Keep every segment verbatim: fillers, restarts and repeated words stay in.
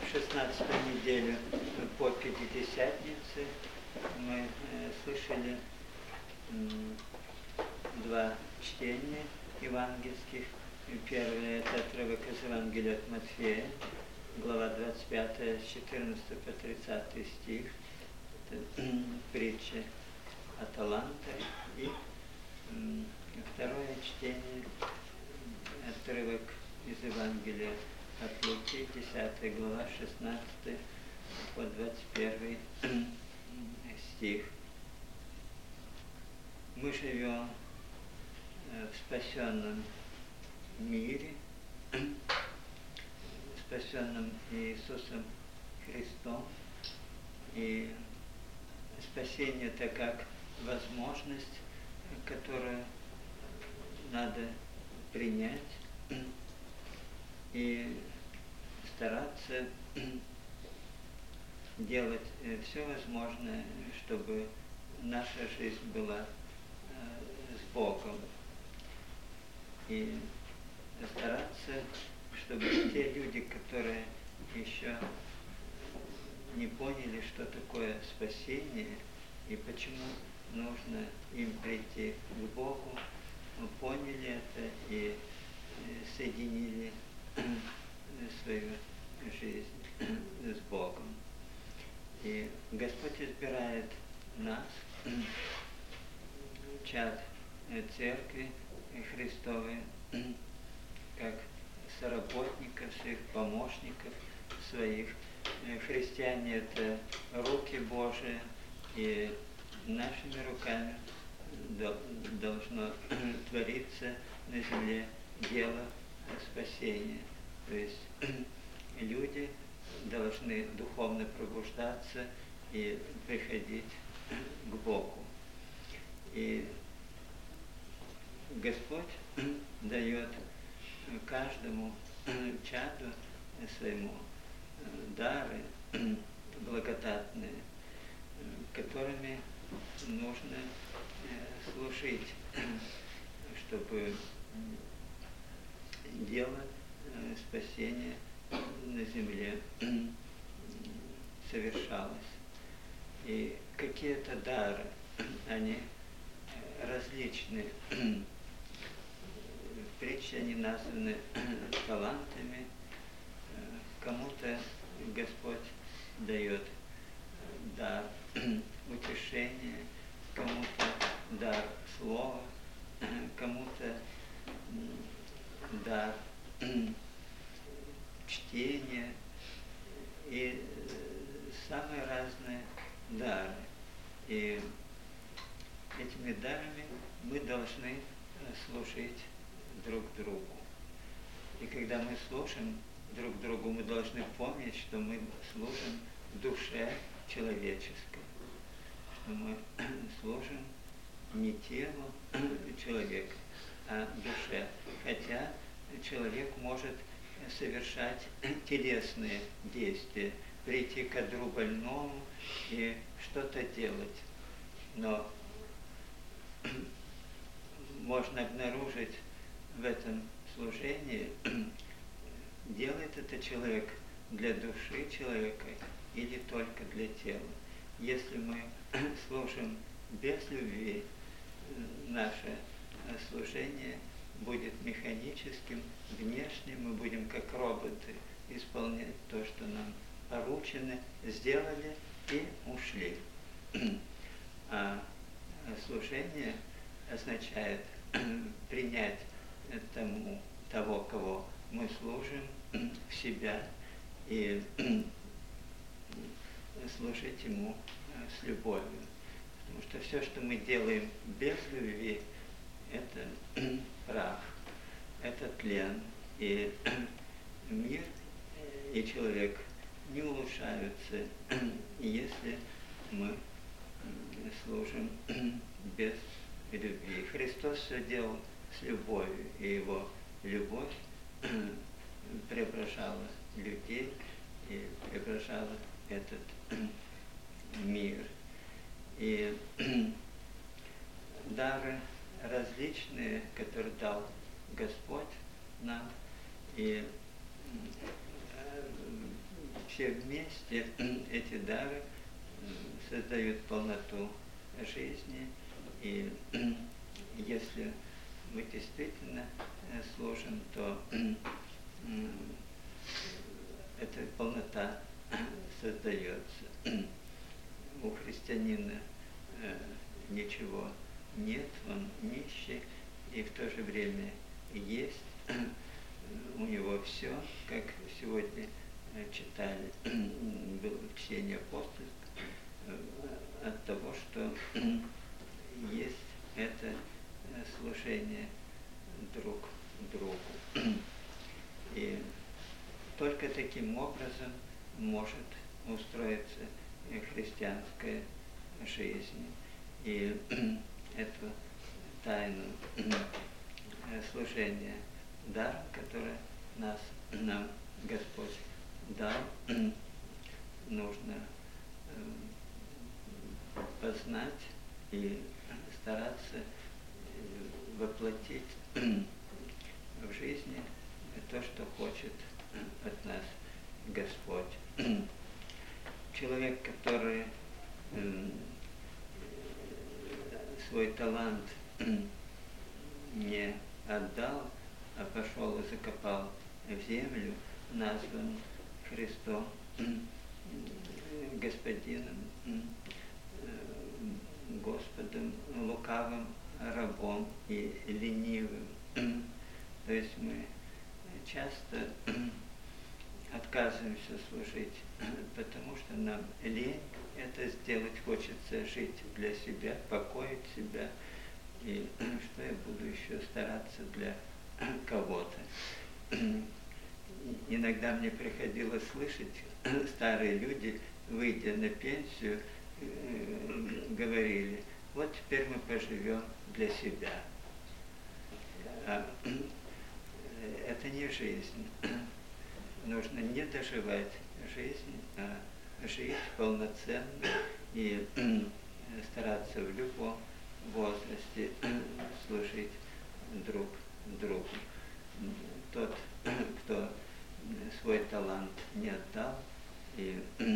шестнадцатую неделю по Пятидесятнице мы э, слышали м, два чтения евангельских. Первое – это отрывок из Евангелия от Матфея, глава двадцать пятая, с четырнадцатого по тридцатый стих. Это притча о талантах. И м, второе чтение – отрывок из Евангелия от Луки, десятая глава, шестнадцатый по двадцать первый стих. Мы живем в спасенном мире, спасенном Иисусом Христом. И спасение – это как возможность, которую надо принять и стараться делать все возможное, чтобы наша жизнь была с Богом. И стараться, чтобы те люди, которые еще не поняли, что такое спасение и почему нужно им прийти к Богу, поняли это и соединили свою жизнь с Богом. И Господь избирает нас, чад Церкви Христовой, как соработников, своих помощников, своих. Христиане – это руки Божии, и нашими руками должно твориться на земле дело спасения. То есть люди должны духовно пробуждаться и приходить к Богу. И Господь дает каждому чаду своему дары благодатные, которыми нужно служить, чтобы дело спасения на земле совершалось. И какие-то дары, они различны. В притче они названы талантами. Кому-то Господь дает дар утешения, кому-то дар слова, кому-то дар чтения и самые разные дары. И этими дарами мы должны служить друг другу. И когда мы служим друг другу, мы должны помнить, что мы служим душе человеческой, что мы служим не телу человека, а душе. Хотя человек может совершать телесные действия, прийти к одру больному и что-то делать. Но можно обнаружить в этом служении, делает это человек для души человека или только для тела. Если мы служим без любви, наше служение будет механическим, внешним, мы будем как роботы исполнять то, что нам поручено, сделали и ушли. А служение означает принять тому, того, кого мы служим, в себя и служить ему с любовью. Потому что все, что мы делаем без любви, это прах, это тлен. И мир и человек не улучшаются, если мы служим без любви. Христос все делал с любовью, и его любовь преображала людей и преображала этот мир. И дары различные, которые дал Господь нам, и все вместе эти дары создают полноту жизни. И если мы действительно служим, то эта полнота создается. У христианина ничего нет, он нищий, и в то же время есть. У него все, как сегодня читали, было чтение апостольское, от того, что есть это служение друг другу. И только таким образом может устроиться христианская жизнь. И эту тайну служения даром, который нас, нам Господь дал, нужно познать и стараться воплотить в жизни то, что хочет от нас Господь. Человек, который свой талант не отдал, а пошел и закопал в землю, назван Христом Господином, Господом, лукавым рабом и ленивым. То есть мы часто отказываемся служить, потому что нам лень это сделать, хочется жить для себя, покоить себя, и что я буду еще стараться для кого-то. Иногда мне приходилось слышать, старые люди, выйдя на пенсию, говорили: вот теперь мы поживем для себя. А это не жизнь. Нужно не доживать жизнь, а жить полноценно и стараться в любом возрасте служить друг другу. Тот, кто свой талант не отдал, и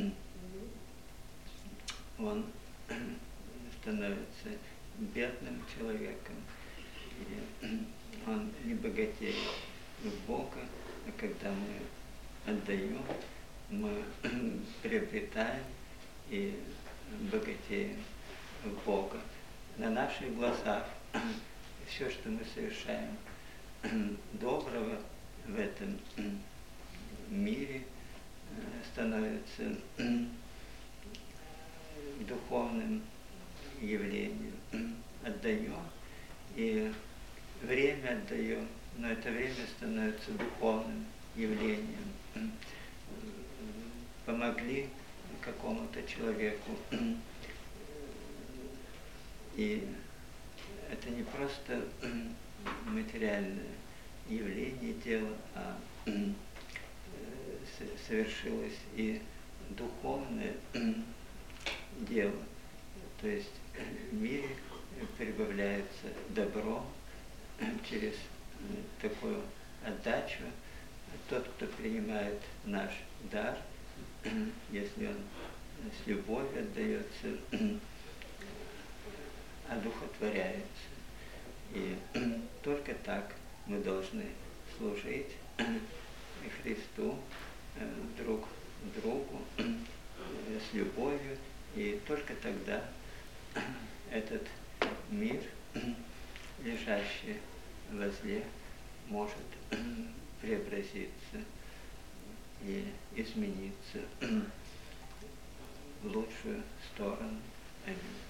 он становится бедным человеком, и он не богатеет в Бога, а когда мы отдаем, мы приобретаем и богатеем в Бога. На наших глазах все, что мы совершаем доброго в этом мире, становится духовным явлением. Отдаем и время отдаем, но это время становится духовным явлением. Помогли какому-то человеку. И это не просто материальное явление дела, а совершилось и духовное дело. То есть в мире прибавляется добро через такую отдачу. Тот, кто принимает наш дар, если он с любовью отдается, одухотворяется. И только так мы должны служить Христу, друг другу, с любовью, и только тогда этот мир, лежащий возле, может преобразиться и измениться в лучшую сторону. Аминь.